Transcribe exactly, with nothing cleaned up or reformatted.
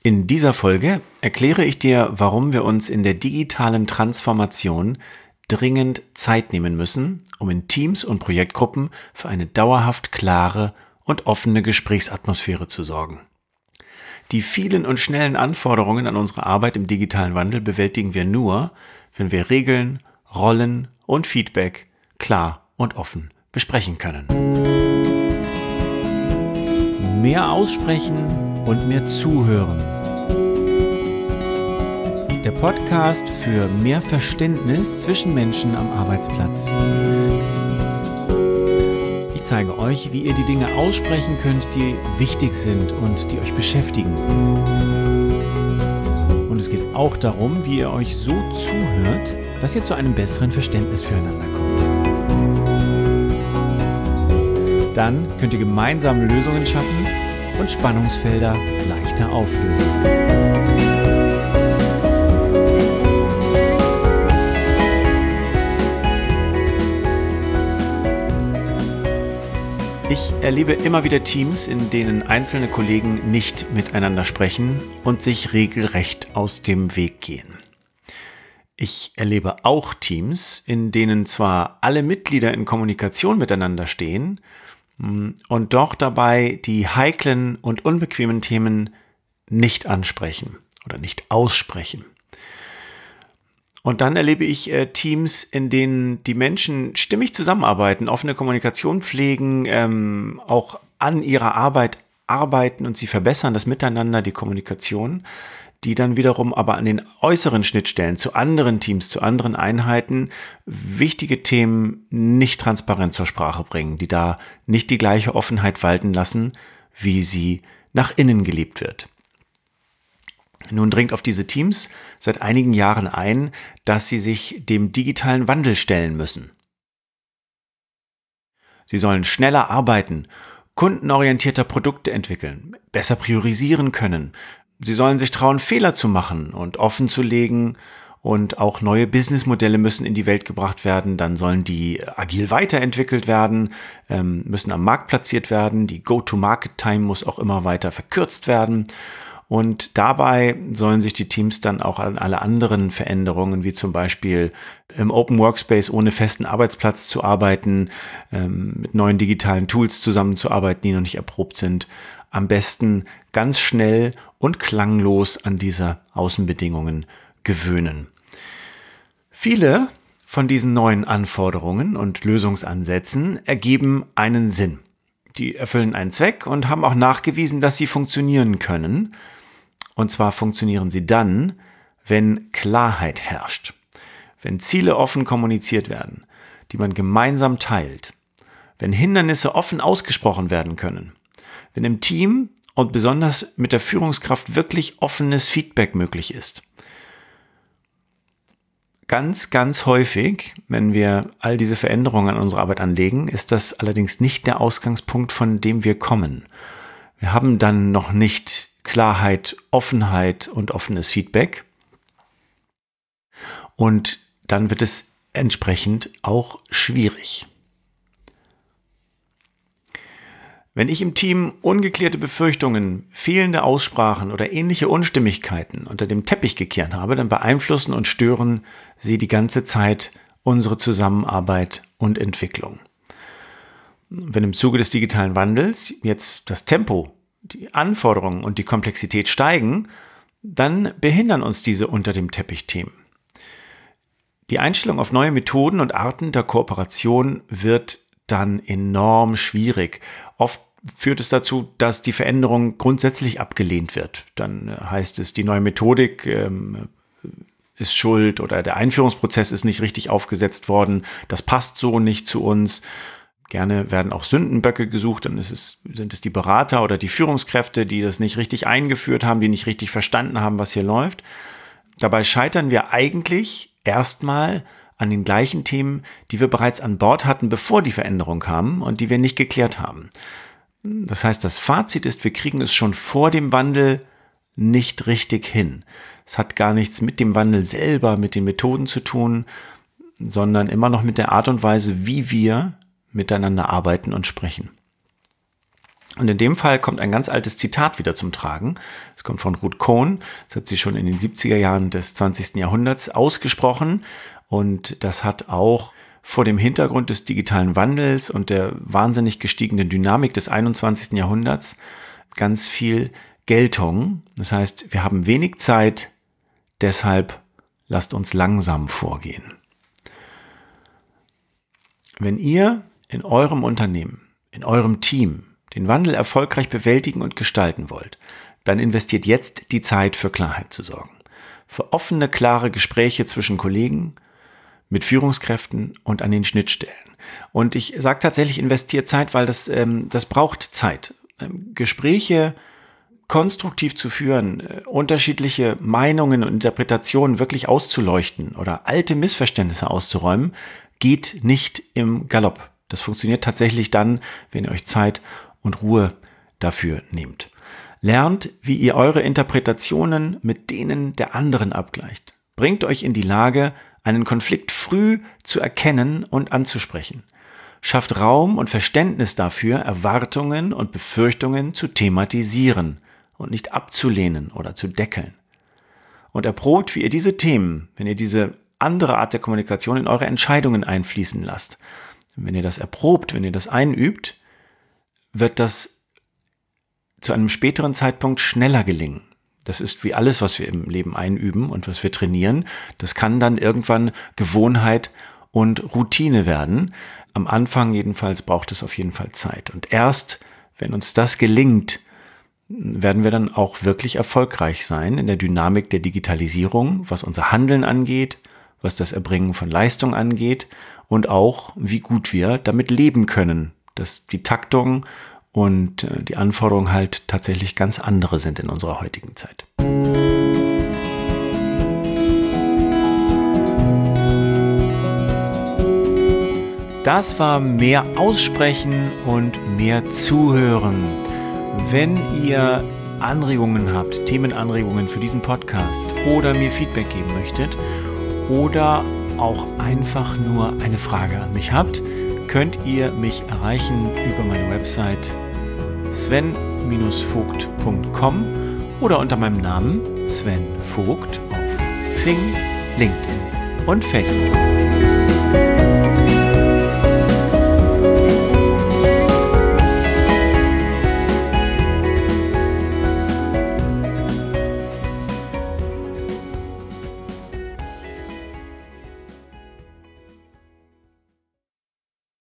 In dieser Folge erkläre ich dir, warum wir uns in der digitalen Transformation dringend Zeit nehmen müssen, um in Teams und Projektgruppen für eine dauerhaft klare und offene Gesprächsatmosphäre zu sorgen. Die vielen und schnellen Anforderungen an unsere Arbeit im digitalen Wandel bewältigen wir nur, wenn wir Regeln, Rollen und Feedback klar und offen besprechen können. Mehr aussprechen und mehr zuhören. Der Podcast für mehr Verständnis zwischen Menschen am Arbeitsplatz. Ich zeige euch, wie ihr die Dinge aussprechen könnt, die wichtig sind und die euch beschäftigen. Und es geht auch darum, wie ihr euch so zuhört, dass ihr zu einem besseren Verständnis füreinander kommt. Dann könnt ihr gemeinsam Lösungen schaffen und Spannungsfelder leichter auflösen. Ich erlebe immer wieder Teams, in denen einzelne Kollegen nicht miteinander sprechen und sich regelrecht aus dem Weg gehen. Ich erlebe auch Teams, in denen zwar alle Mitglieder in Kommunikation miteinander stehen und doch dabei die heiklen und unbequemen Themen nicht ansprechen oder nicht aussprechen. Und dann erlebe ich äh, Teams, in denen die Menschen stimmig zusammenarbeiten, offene Kommunikation pflegen, ähm, auch an ihrer Arbeit arbeiten und sie verbessern das Miteinander, die Kommunikation, die dann wiederum aber an den äußeren Schnittstellen zu anderen Teams, zu anderen Einheiten wichtige Themen nicht transparent zur Sprache bringen, die da nicht die gleiche Offenheit walten lassen, wie sie nach innen gelebt wird. Nun dringt auf diese Teams seit einigen Jahren ein, dass sie sich dem digitalen Wandel stellen müssen. Sie sollen schneller arbeiten, kundenorientierter Produkte entwickeln, besser priorisieren können. Sie sollen sich trauen, Fehler zu machen und offen zu legen, und auch neue Businessmodelle müssen in die Welt gebracht werden. Dann sollen die agil weiterentwickelt werden, ähm, müssen am Markt platziert werden. Die Go-to-Market-Time muss auch immer weiter verkürzt werden. Und dabei sollen sich die Teams dann auch an alle anderen Veränderungen, wie zum Beispiel im Open Workspace ohne festen Arbeitsplatz zu arbeiten, ähm, mit neuen digitalen Tools zusammenzuarbeiten, die noch nicht erprobt sind, am besten ganz schnell und klanglos an diese Außenbedingungen gewöhnen. Viele von diesen neuen Anforderungen und Lösungsansätzen ergeben einen Sinn. Die erfüllen einen Zweck und haben auch nachgewiesen, dass sie funktionieren können. Und zwar funktionieren sie dann, wenn Klarheit herrscht, wenn Ziele offen kommuniziert werden, die man gemeinsam teilt, wenn Hindernisse offen ausgesprochen werden können, wenn im Team und besonders mit der Führungskraft wirklich offenes Feedback möglich ist. Ganz, ganz häufig, wenn wir all diese Veränderungen an unsere Arbeit anlegen, ist das allerdings nicht der Ausgangspunkt, von dem wir kommen. Wir haben dann noch nicht Klarheit, Offenheit und offenes Feedback. Und dann wird es entsprechend auch schwierig. Wenn ich im Team ungeklärte Befürchtungen, fehlende Aussprachen oder ähnliche Unstimmigkeiten unter dem Teppich gekehrt habe, dann beeinflussen und stören sie die ganze Zeit unsere Zusammenarbeit und Entwicklung. Wenn im Zuge des digitalen Wandels jetzt das Tempo, die Anforderungen und die Komplexität steigen, dann behindern uns diese unter dem Teppich-Themen. Die Einstellung auf neue Methoden und Arten der Kooperation wird dann enorm schwierig. Oft führt es dazu, dass die Veränderung grundsätzlich abgelehnt wird. Dann heißt es, die neue Methodik ähm, ist schuld oder der Einführungsprozess ist nicht richtig aufgesetzt worden. Das passt so nicht zu uns. Gerne werden auch Sündenböcke gesucht. Dann ist es, sind es die Berater oder die Führungskräfte, die das nicht richtig eingeführt haben, die nicht richtig verstanden haben, was hier läuft. Dabei scheitern wir eigentlich erstmal an den gleichen Themen, die wir bereits an Bord hatten, bevor die Veränderung kam und die wir nicht geklärt haben. Das heißt, das Fazit ist, wir kriegen es schon vor dem Wandel nicht richtig hin. Es hat gar nichts mit dem Wandel selber, mit den Methoden zu tun, sondern immer noch mit der Art und Weise, wie wir miteinander arbeiten und sprechen. Und in dem Fall kommt ein ganz altes Zitat wieder zum Tragen. Es kommt von Ruth Cohn. Das hat sie schon in den siebziger Jahren des zwanzigsten Jahrhunderts ausgesprochen. Und das hat auch vor dem Hintergrund des digitalen Wandels und der wahnsinnig gestiegenen Dynamik des einundzwanzigsten Jahrhunderts ganz viel Geltung. Das heißt, wir haben wenig Zeit, deshalb lasst uns langsam vorgehen. Wenn ihr in eurem Unternehmen, in eurem Team den Wandel erfolgreich bewältigen und gestalten wollt, dann investiert jetzt die Zeit, für Klarheit zu sorgen. Für offene, klare Gespräche zwischen Kollegen, mit Führungskräften und an den Schnittstellen. Und ich sage tatsächlich, investiert Zeit, weil das, ähm, das braucht Zeit. Ähm, Gespräche konstruktiv zu führen, äh, unterschiedliche Meinungen und Interpretationen wirklich auszuleuchten oder alte Missverständnisse auszuräumen, geht nicht im Galopp. Das funktioniert tatsächlich dann, wenn ihr euch Zeit und Ruhe dafür nehmt. Lernt, wie ihr eure Interpretationen mit denen der anderen abgleicht. Bringt euch in die Lage, einen Konflikt früh zu erkennen und anzusprechen. Schafft Raum und Verständnis dafür, Erwartungen und Befürchtungen zu thematisieren und nicht abzulehnen oder zu deckeln. Und erprobt, wie ihr diese Themen, wenn ihr diese andere Art der Kommunikation in eure Entscheidungen einfließen lasst. Und wenn ihr das erprobt, wenn ihr das einübt, wird das zu einem späteren Zeitpunkt schneller gelingen. Das ist wie alles, was wir im Leben einüben und was wir trainieren. Das kann dann irgendwann Gewohnheit und Routine werden. Am Anfang jedenfalls braucht es auf jeden Fall Zeit. Und erst, wenn uns das gelingt, werden wir dann auch wirklich erfolgreich sein in der Dynamik der Digitalisierung, was unser Handeln angeht, was das Erbringen von Leistung angeht und auch, wie gut wir damit leben können, dass die Taktung und die Anforderungen halt tatsächlich ganz andere sind in unserer heutigen Zeit. Das war mehr Aussprechen und mehr Zuhören. Wenn ihr Anregungen habt, Themenanregungen für diesen Podcast oder mir Feedback geben möchtet oder auch einfach nur eine Frage an mich habt, könnt ihr mich erreichen über meine Website sven Vogt punkt com oder unter meinem Namen Sven Vogt auf Xing, LinkedIn und Facebook.